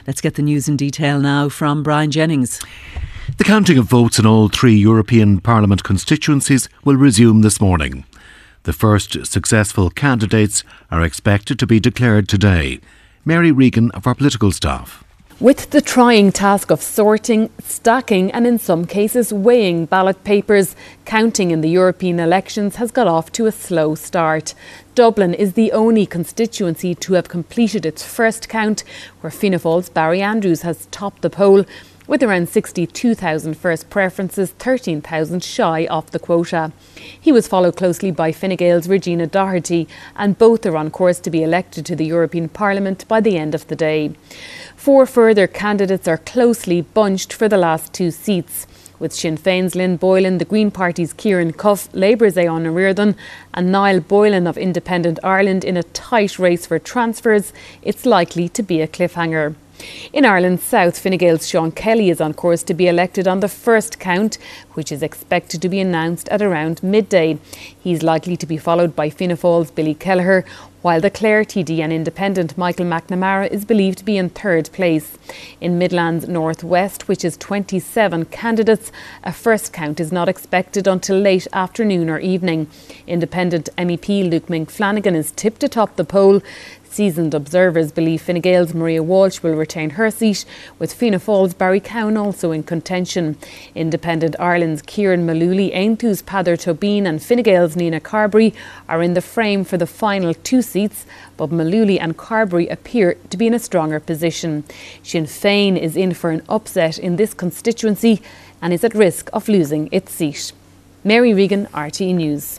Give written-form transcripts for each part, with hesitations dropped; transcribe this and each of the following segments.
Let's get the news in detail now from Brian Jennings. The counting of votes in all 3 European Parliament constituencies will resume this morning. The first successful candidates are expected to be declared today. Mary Regan of our political staff. With the trying task of sorting, stacking and in some cases weighing ballot papers, counting in the European elections has got off to a slow start. Dublin is the only constituency to have completed its first count, where Fianna Fáil's Barry Andrews has topped the poll, with around 62,000 first preferences, 13,000 shy of the quota. He was followed closely by Fine Gael's Regina Doherty, and both are on course to be elected to the European Parliament by the end of the day. 4 further candidates are closely bunched for the last 2 seats, with Sinn Féin's Lynn Boylan, the Green Party's Kieran Cuff, Labour's Aodhán Riordan and Niall Boylan of Independent Ireland in a tight race for transfers. It's likely to be a cliffhanger. In Ireland South, Fine Gael's Sean Kelly is on course to be elected on the first count, which is expected to be announced at around midday. He's likely to be followed by Fianna Fáil's Billy Kelleher, while the Clare TD and Independent Michael McNamara is believed to be in third place. In Midlands North West, which is 27 candidates, a first count is not expected until late afternoon or evening. Independent MEP Luke Mink-Flanagan is tipped atop the poll. Seasoned observers believe Fine Gael's Maria Walsh will retain her seat, with Fianna Fáil's Barry Cowan also in contention. Independent Ireland's Kieran Malooly, Aontú's Peadar Tobin and Fine Gael's Nina Carberry are in the frame for the final 2 seats, but Malooly and Carberry appear to be in a stronger position. Sinn Féin is in for an upset in this constituency and is at risk of losing its seat. Mary Regan, RTE News.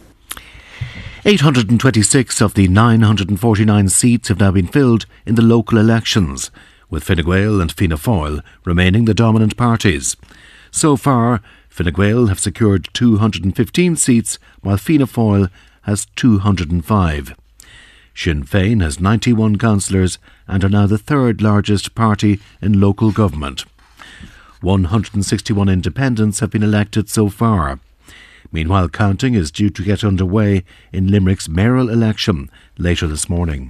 826 of the 949 seats have now been filled in the local elections, with Fine Gael and Fianna Fáil remaining the dominant parties. So far, Fine Gael have secured 215 seats, while Fianna Fáil has 205. Sinn Féin has 91 councillors and are now the third largest party in local government. 161 independents have been elected so far. Meanwhile, counting is due to get underway in Limerick's mayoral election later this morning.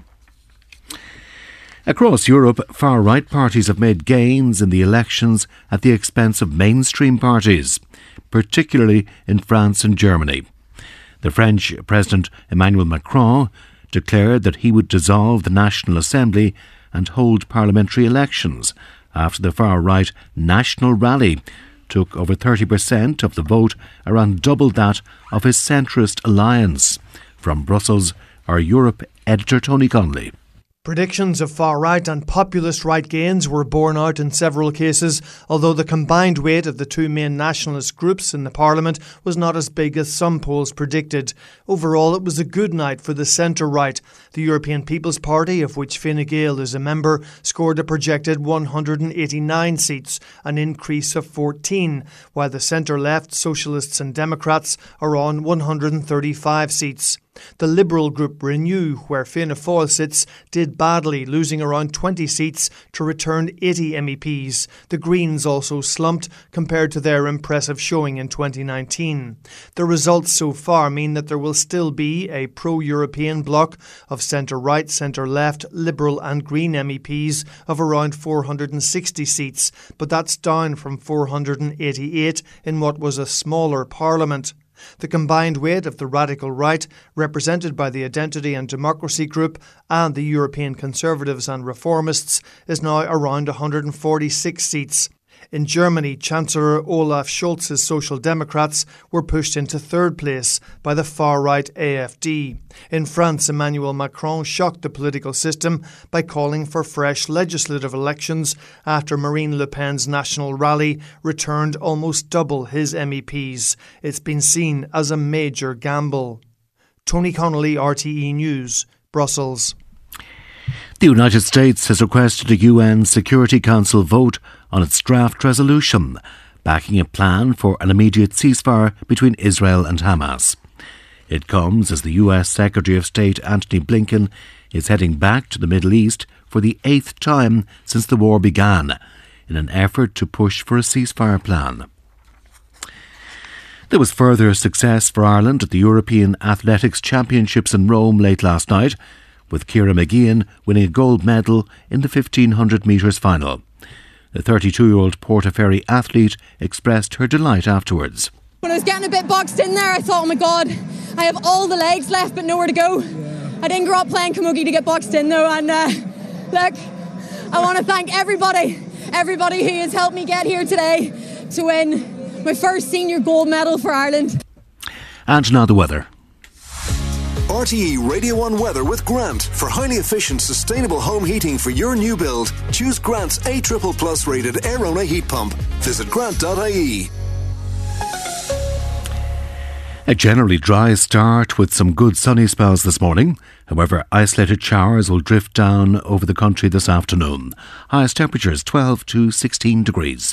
Across Europe, far-right parties have made gains in the elections at the expense of mainstream parties, particularly in France and Germany. The French President Emmanuel Macron declared that he would dissolve the National Assembly and hold parliamentary elections after the far-right National Rally took over 30% of the vote, around double that of his centrist alliance. From Brussels, our Europe editor Tony Connolly. Predictions of far-right and populist right gains were borne out in several cases, although the combined weight of the 2 main nationalist groups in the Parliament was not as big as some polls predicted. Overall, it was a good night for the centre-right. The European People's Party, of which Fine Gael is a member, scored a projected 189 seats, an increase of 14, while the centre-left, Socialists and Democrats, are on 135 seats. The Liberal group Renew, where Fianna Fáil sits, did badly, losing around 20 seats to return 80 MEPs. The Greens also slumped compared to their impressive showing in 2019. The results so far mean that there will still be a pro-European bloc of centre-right, centre-left, Liberal and Green MEPs of around 460 seats, but that's down from 488 in what was a smaller Parliament. The combined weight of the radical right, represented by the Identity and Democracy Group and the European Conservatives and Reformists, is now around 146 seats. In Germany, Chancellor Olaf Scholz's Social Democrats were pushed into third place by the far-right AfD. In France, Emmanuel Macron shocked the political system by calling for fresh legislative elections after Marine Le Pen's National Rally returned almost double his MEPs. It's been seen as a major gamble. Tony Connolly, RTE News, Brussels. The United States has requested a UN Security Council vote on its draft resolution, backing a plan for an immediate ceasefire between Israel and Hamas. It comes as the US Secretary of State Antony Blinken is heading back to the Middle East for the 8th time since the war began, in an effort to push for a ceasefire plan. There was further success for Ireland at the European Athletics Championships in Rome late last night, with Ciara McGeehan winning a gold medal in the 1500 metres final. The 32-year-old Portaferry athlete expressed her delight afterwards. When I was getting a bit boxed in there, I thought, oh my God, I have all the legs left but nowhere to go. I didn't grow up playing camogie to get boxed in though, and look, I want to thank everybody who has helped me get here today to win my first senior gold medal for Ireland. And now the weather. RTE Radio 1 weather with Grant. For highly efficient, sustainable home heating for your new build, choose Grant's A++ rated Airona heat pump. Visit grant.ie. A generally dry start with some good sunny spells this morning. However, isolated showers will drift down over the country this afternoon. Highest temperatures 12 to 16 degrees.